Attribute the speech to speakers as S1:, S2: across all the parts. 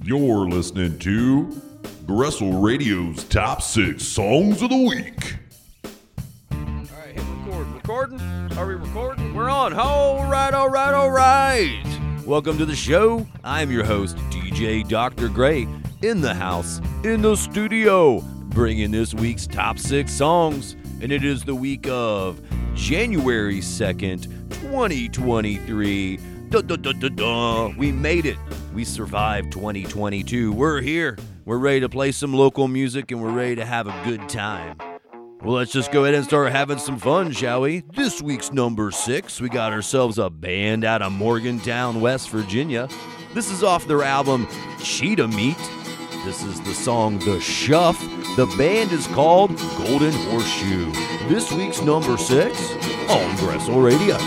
S1: You're listening to Gressel Radio's Top 6 Songs of the Week.
S2: All right, hit record. Recording? Are we recording? We're on. All right. Welcome to the show. I'm your host, DJ Dr. Gray, in the house, in the studio, bringing this week's top 6 songs. And it is the week of January 2nd, 2023. We made it. We survived 2022. We're here. We're ready to play some local music, and we're ready to have a good time. Well, let's just go ahead and start having some fun, shall we? This week's number 6, we got ourselves a band out of Morgantown, West Virginia. This is off their album Cheetah Meat. This is the song The Shuff. The band is called Golden Horseshoe. This week's number 6 on Gressel Radio.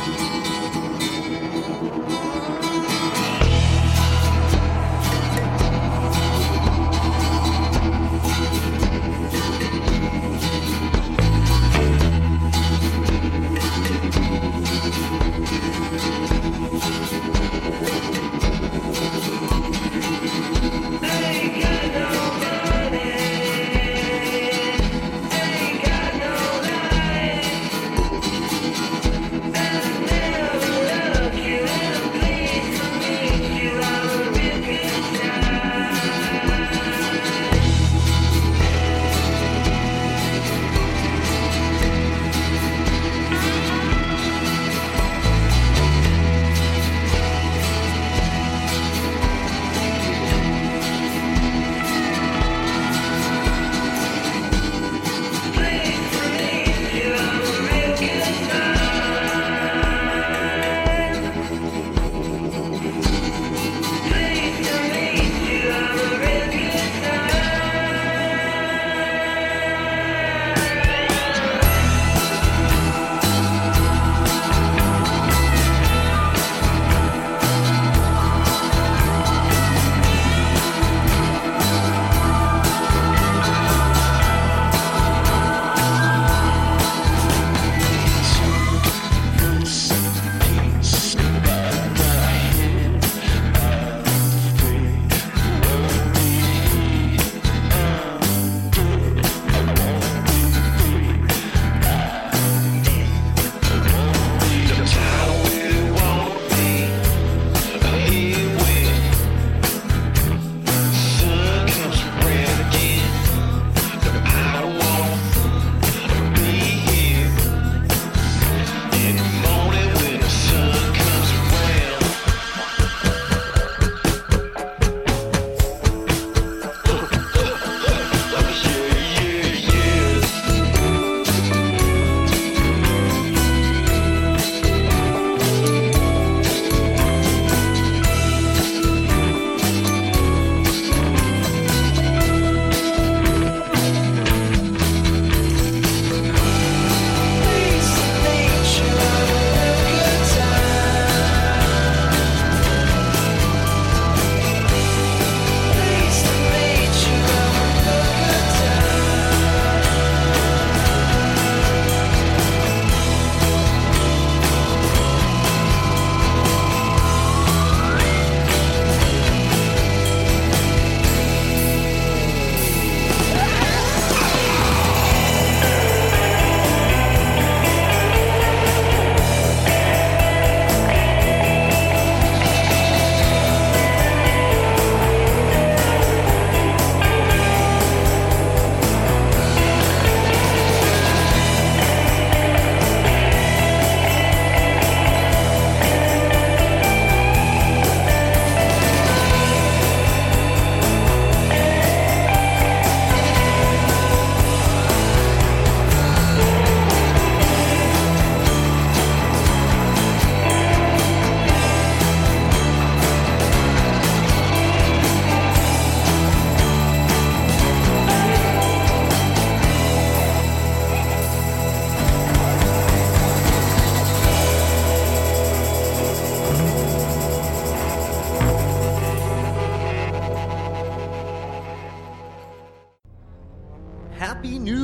S2: Happy New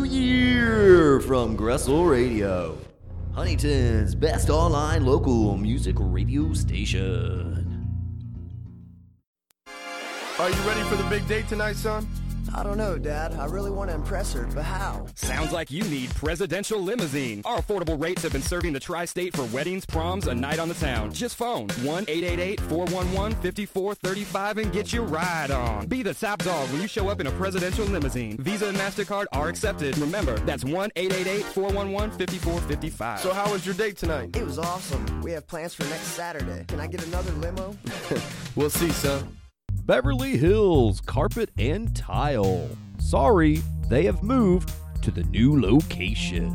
S2: Year from Gressel Radio, Huntington's best online local music radio station.
S3: Are you ready for the big date tonight, son?
S4: I don't know, Dad. I really want to impress her, but how?
S5: Sounds like you need Presidential Limousine. Our affordable rates have been serving the tri-state for weddings, proms, a night on the town. Just phone 1-888-411-5435 and get your ride on. Be the top dog when you show up in a Presidential Limousine. Visa and MasterCard are accepted. Remember, that's 1-888-411-5455.
S3: So how was your date tonight?
S4: It was awesome. We have plans for next Saturday. Can I get another limo?
S3: We'll see, son.
S2: Beverly Hills Carpet and Tile. Sorry, they have moved to the new location.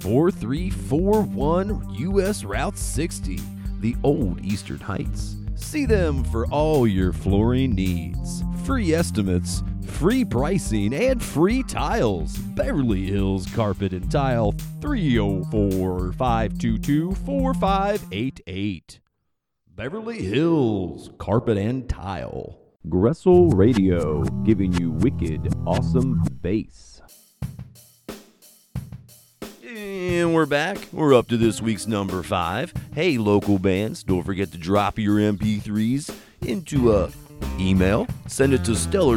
S2: 4341 US Route 60, the old Eastern Heights. See them for all your flooring needs. Free estimates, free pricing, and free tiles. Beverly Hills Carpet and Tile, 304-522-4588. Beverly Hills Carpet and Tile. Gressel Radio, giving you wicked, awesome bass. And we're back. We're up to this week's number 5. Hey, local bands, don't forget to drop your MP3s into a email. Send it to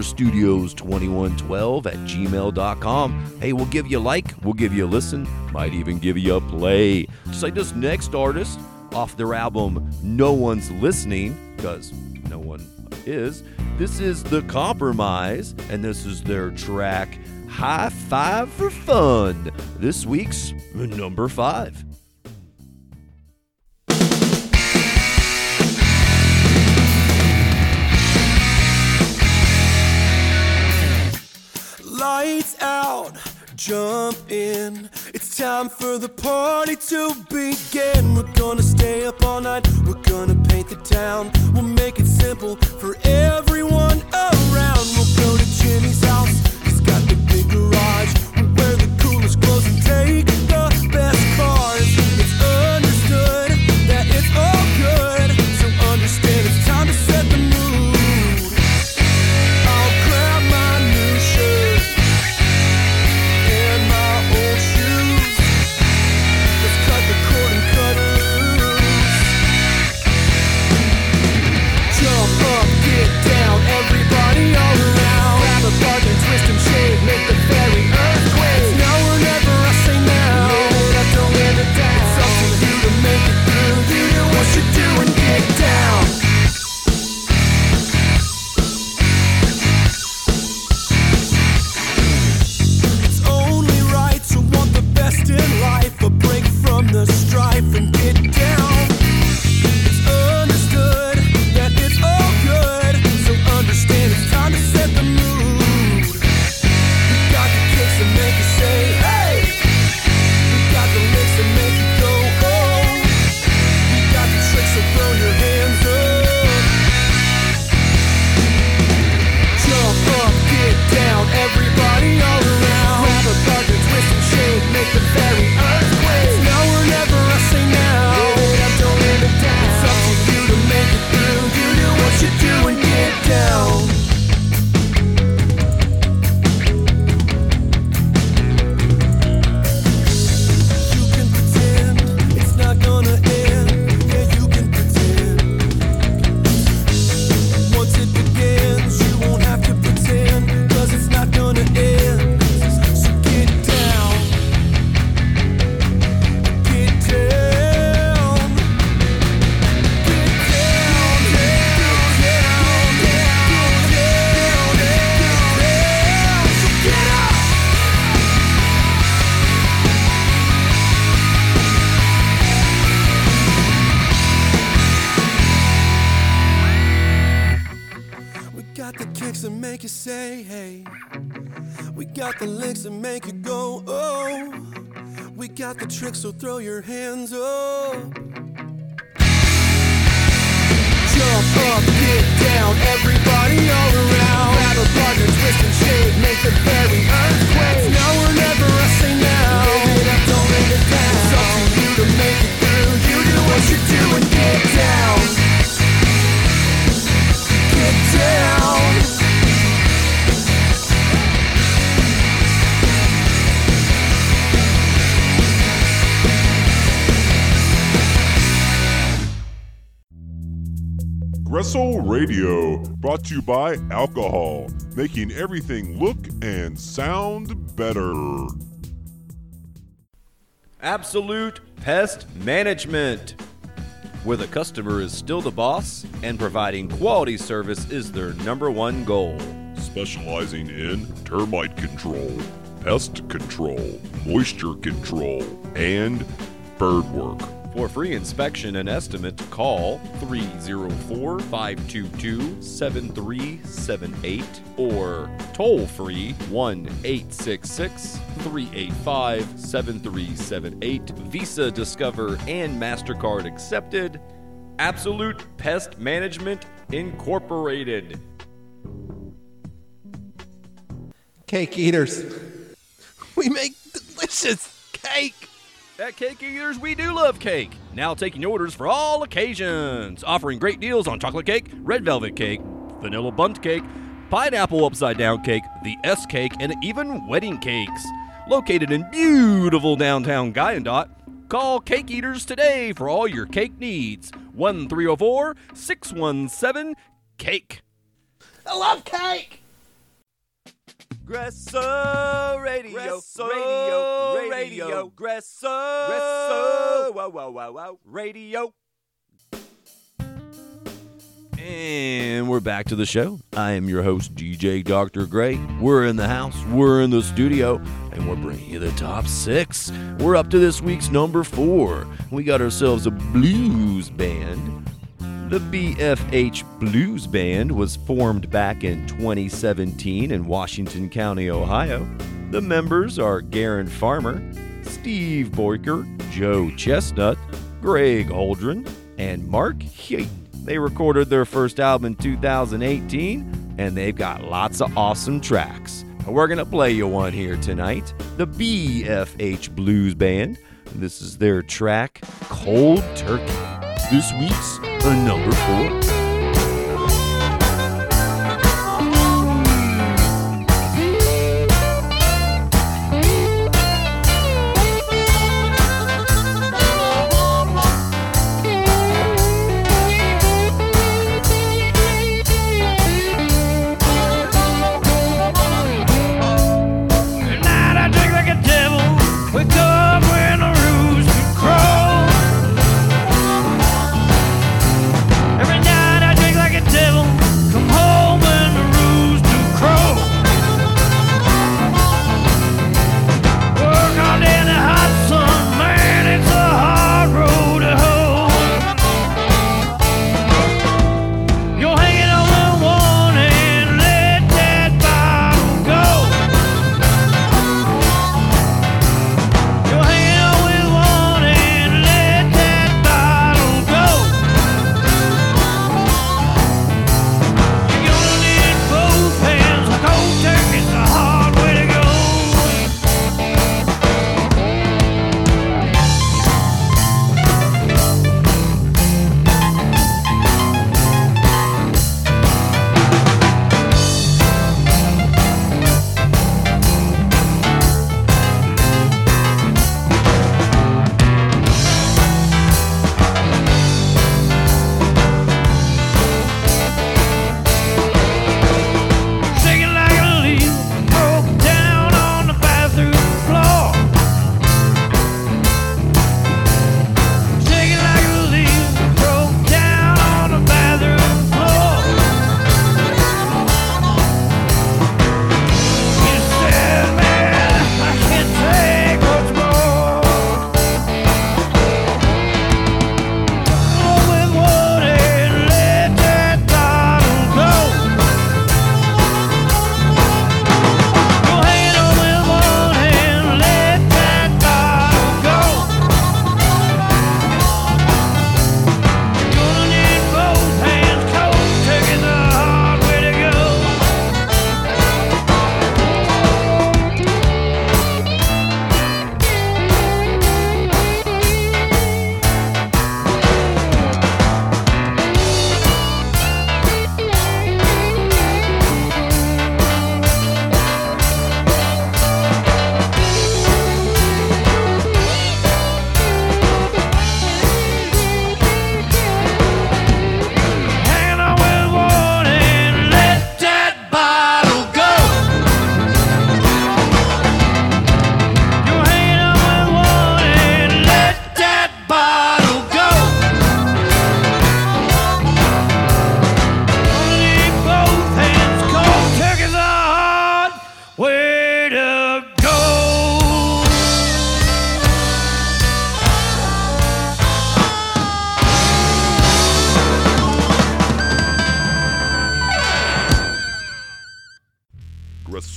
S2: stellarstudios2112@gmail.com. Hey, we'll give you a like, we'll give you a listen, might even give you a play. Just like this next artist off their album No One's Listening, because no one is. This is The Compromise, and this is their track High Five for Fun. This week's number 5.
S6: Lights out, jump in. It's time for the party to begin. We're gonna stay up all night. We're gonna paint the town. We'll make it simple for everyone around. We'll go to Jimmy's house. He's got the big garage. We'll wear the coolest clothes and take the best cars. It's understood that it's all good. So understand it's time to set the mood. I'll grab my new shirt and my old shoes. Let's cut the cord and cut loose. Jump up, get down, everybody all around. Grab a partner, twist and shake, make the fairy earthquake. Now or never, I say now. Live it up, don't live it down. It's up to you to make it through. You do what you do and get down. It's only right to want the best in life. A break from the strife and get down. It's understood that it's all good. So understand it's time to set the mood. We got the kicks that make you say, hey. We got the licks that make you go, oh. We got the tricks, so throw your hands up. Jump up, get down, everybody all around. Grab a partner, twist and shake, make the fairy earthquake. It's now or never, I say now. Live it up, don't live it down. It's up to you to make it through. You do what you do and get down. You can pretend it's not gonna end. Yeah, you can pretend. Once it begins, you won't have to pretend, 'cause it's not gonna end. So get down. Get down. Get down. Get down. Get down. So get up. We got the kicks that make you say, hey. We got the licks that make you go, oh. We got the tricks, so throw your hands up. Jump up, get down, everybody all around. Grab a partner, twist and shake, make the fairy earthquake. It's now or never, I say now. Live it up, don't live it down. It's up to you to make it through. You do what you do and get down. Get down.
S1: Gressel Radio, brought to you by alcohol, making everything look and sound better.
S2: Absolute Pest Management, where the customer is still the boss and providing quality service is their number one goal.
S1: Specializing in termite control, pest control, moisture control, and bird work.
S2: For free inspection and estimate, call 304-522-7378 or toll free 1-866-385-7378. Visa, Discover, and MasterCard accepted. Absolute Pest Management Incorporated.
S7: Cake eaters. We make delicious cake.
S2: At Cake Eaters, we do love cake. Now taking orders for all occasions. Offering great deals on chocolate cake, red velvet cake, vanilla bundt cake, pineapple upside down cake, the S cake, and even wedding cakes. Located in beautiful downtown Guyandotte, call Cake Eaters today for all your cake needs. 1-304-617-CAKE.
S7: I love cake.
S2: Gresso Radio, Radio, Gresso, wow, Radio. And we're back to the show. I am your host, DJ Dr. Gray. We're in the house, we're in the studio, and we're bringing you the top 6. We're up to this week's number 4. We got ourselves a blues band. The BFH Blues Band was formed back in 2017 in Washington County, Ohio. The members are Garen Farmer, Steve Boyker, Joe Chestnut, Greg Holdren, and Mark Heaton. They recorded their first album in 2018, and they've got lots of awesome tracks. We're going to play you one here tonight. The BFH Blues Band. This is their track, Cold Turkey. This week's number 4.
S8: Every night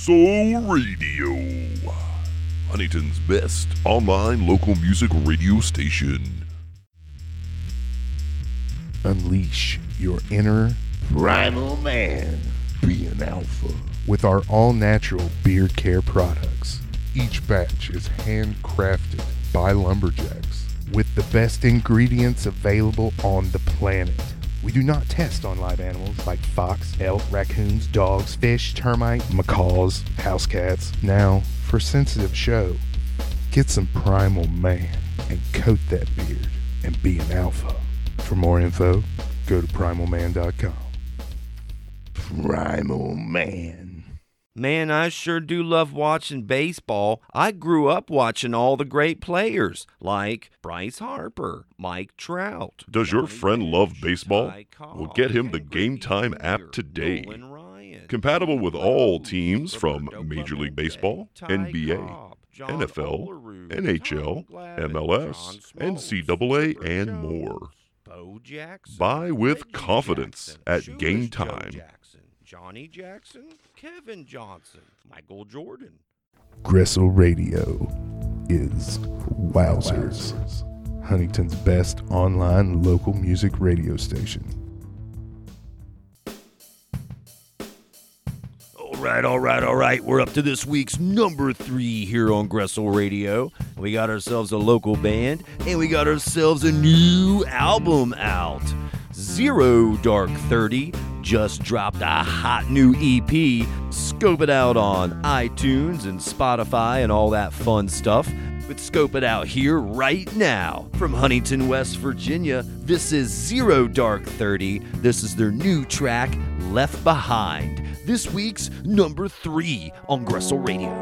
S1: Grestle Radio, Huntington's best online local music radio station.
S8: Unleash your inner
S9: primal man. Be an alpha.
S8: With our all-natural beard care products. Each batch is handcrafted by lumberjacks with the best ingredients available on the planet. We do not test on live animals like fox, elk, raccoons, dogs, fish, termite, macaws, house cats. Now, for sensitive show, get some Primal Man and coat that beard and be an alpha. For more info, go to primalman.com.
S9: Primal Man.
S2: Man, I sure do love watching baseball. I grew up watching all the great players, like Bryce Harper, Mike Trout.
S1: Does your friend love baseball? Well, get him the Game Time app today. Compatible with all teams from Major League Baseball, NBA, NFL, NHL, MLS, NCAA, and more. Buy with confidence at Game Time.
S2: Johnny Jackson, Kevin Johnson, Michael Jordan.
S8: Grestle Radio is Wowzers, Huntington's best online local music radio station.
S2: All right. We're up to this week's number 3 here on Grestle Radio. We got ourselves a local band, and we got ourselves a new album out. Zero Dark 30 just dropped a hot new EP. Scope it out on iTunes and Spotify and all that fun stuff. But scope it out here right now. From Huntington, West Virginia, this is Zero Dark 30. This is their new track, Left Behind. This week's number 3 on Grestle Radio.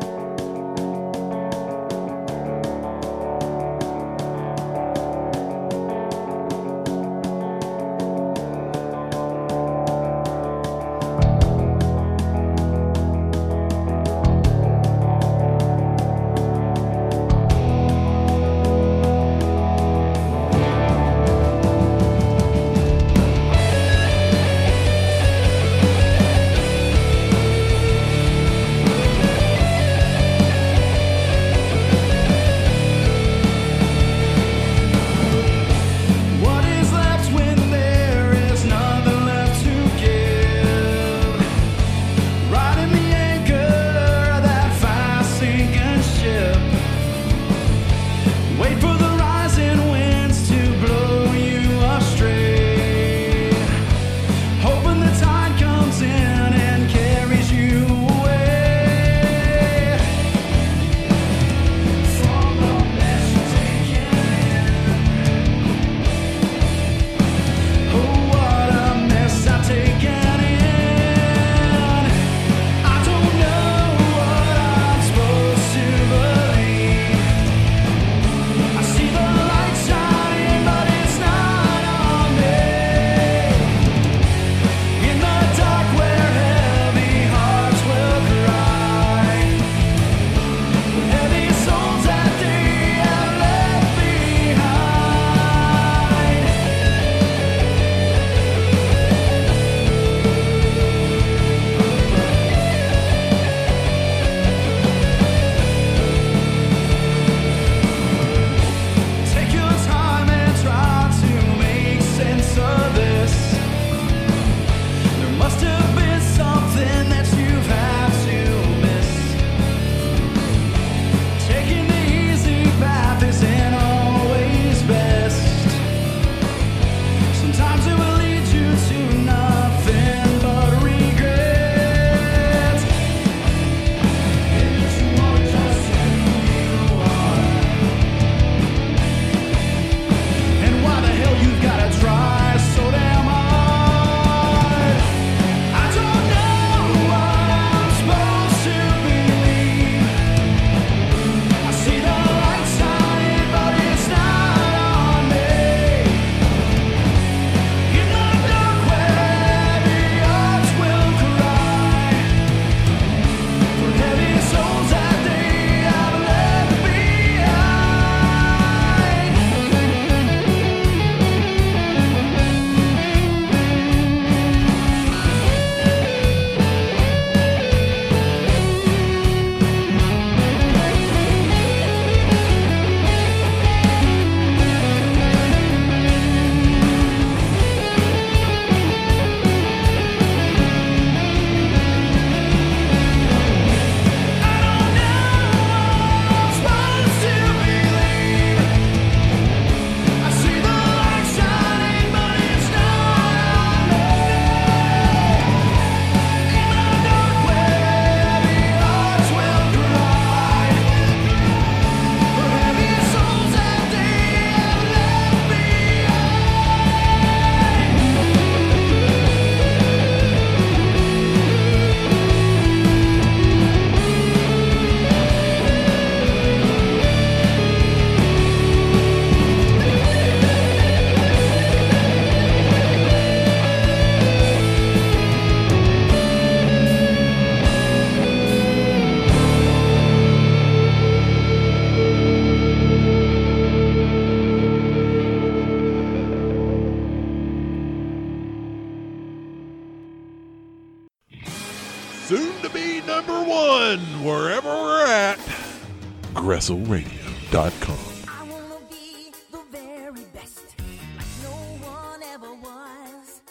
S1: soon to be number one wherever we're at. GresselRadio.com.
S6: I wanna be the very best, like no one ever was.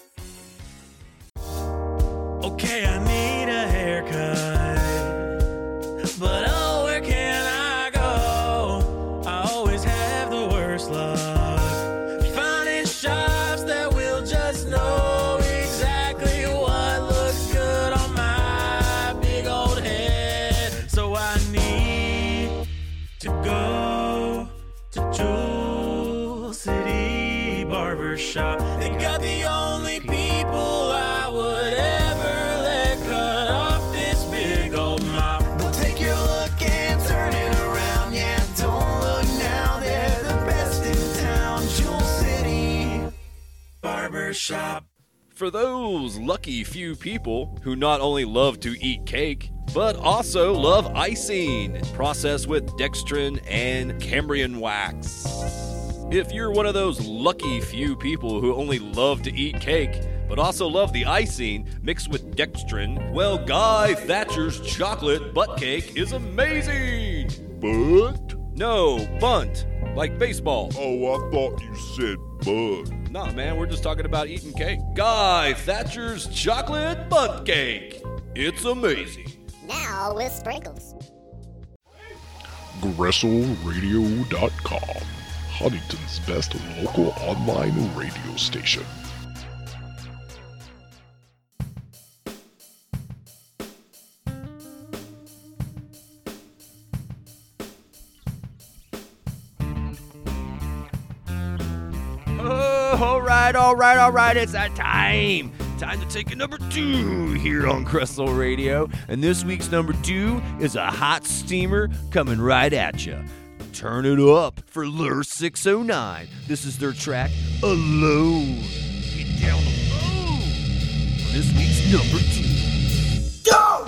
S6: Okay, I need a haircut, but oh, where can I go? I always have the worst luck finding shops that will just know exactly what looks good on my big old head. So I need to go to Jewel City Barbershop. They got the only people I would ever let cut off this big old mop. They'll take your look and turn it around. Yeah, don't look now, they're the best in town. Jewel City Barbershop.
S2: For those lucky few people who not only love to eat cake, but also love icing, processed with dextrin and Cambrian wax. If you're one of those lucky few people who only love to eat cake, but also love the icing mixed with dextrin, well, Guy Thatcher's chocolate butt cake is amazing!
S1: But?
S2: No, bunt, like baseball.
S1: Oh, I thought you said bud.
S2: Nah, man, we're just talking about eating cake. Guy Thatcher's chocolate butt cake. It's amazing.
S10: Now with sprinkles.
S8: GresselRadio.com, Huntington's best local online radio station.
S2: All right, it's that time. Time to take a number 2 here on Gressel Radio. And this week's number 2 is a hot steamer coming right at you. Turn it up for Lure 609. This is their track, Alone. Get down alone. For this week's number 2. Go!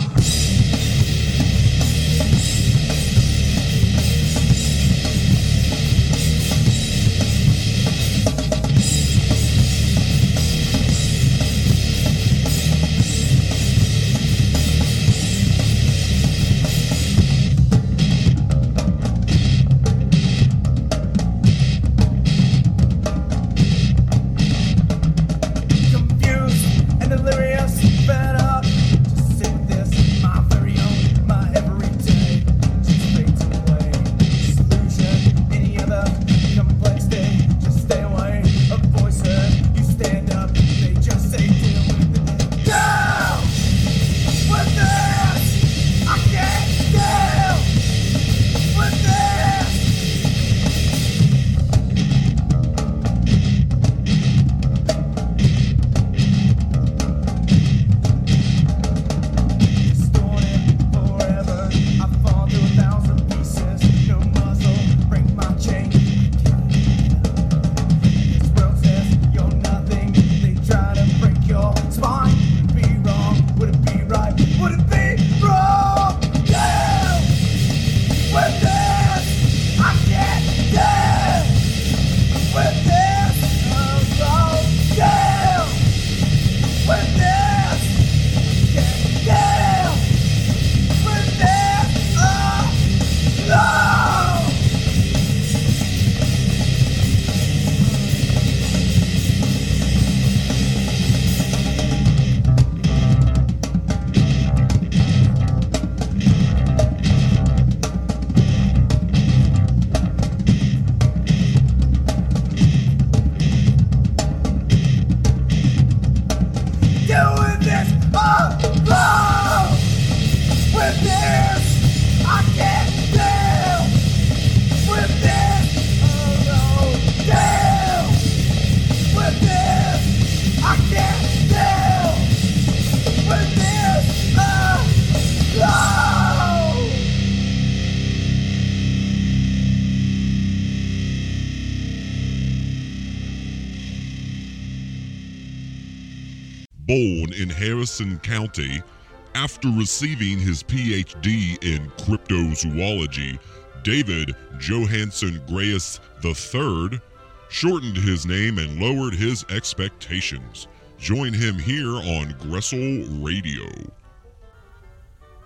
S1: Born in Harrison County, after receiving his Ph.D. in cryptozoology, David Johansen Graeus III shortened his name and lowered his expectations. Join him here on Gressel Radio.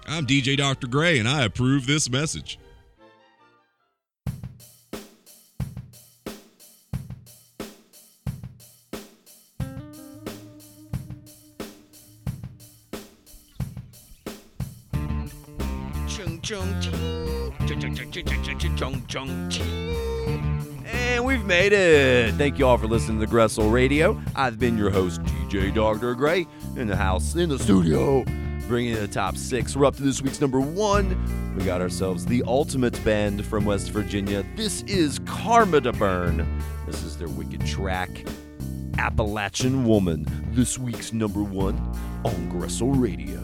S11: I'm DJ Dr. Gray, and I approve this message.
S2: And we've made it. Thank you all for listening to Gressel Radio. I've been your host, DJ Dr. Gray, in the house, in the studio, bringing in the top 6. We're up to this week's number 1. We got ourselves the ultimate band from West Virginia. This is Karma to Burn. This is their wicked track, Appalachian Woman. This week's number 1 on Gressel Radio.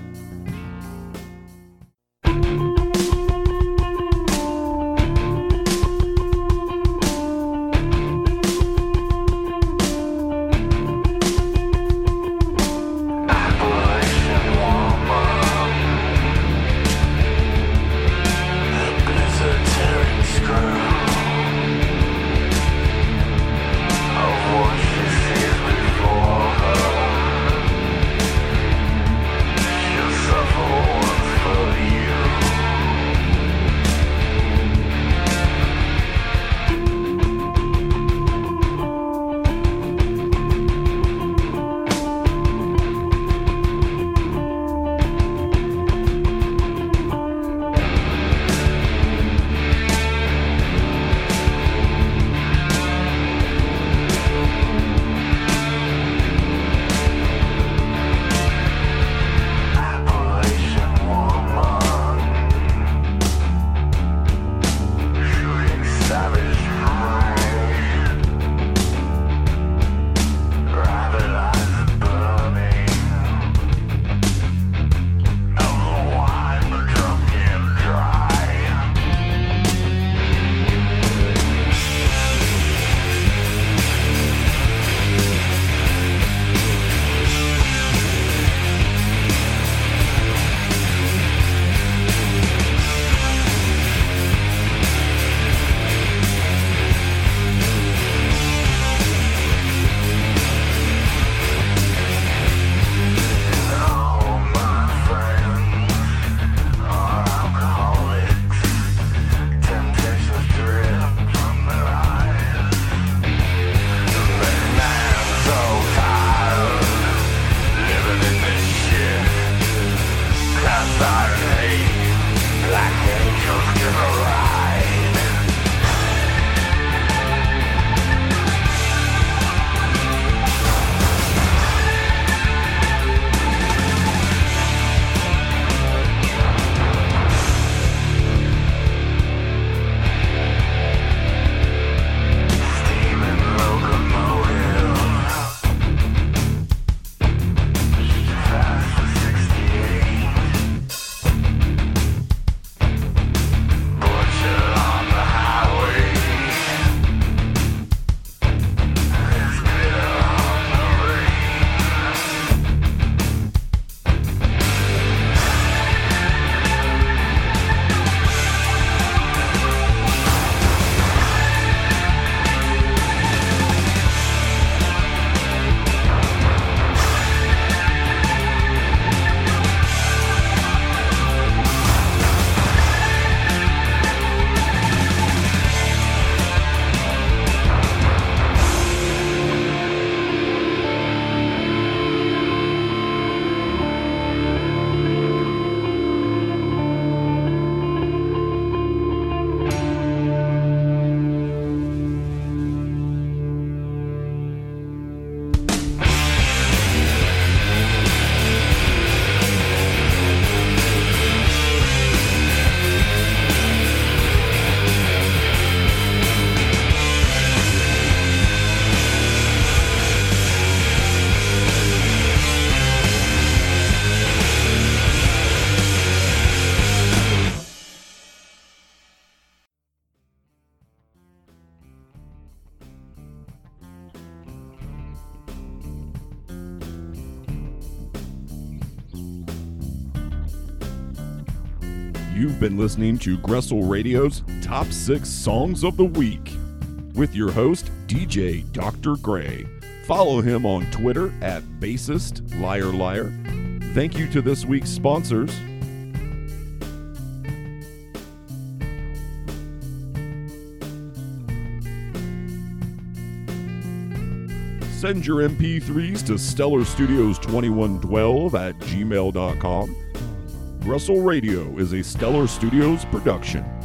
S1: You've been listening to Gressel Radio's Top 6 Songs of the Week with your host, DJ Dr. Gray. Follow him on Twitter at BassistLiarLiar. Thank you to this week's sponsors, Send your MP3s to stellarstudios2112 at gmail.com. Russell Radio is a Stellar Studios production.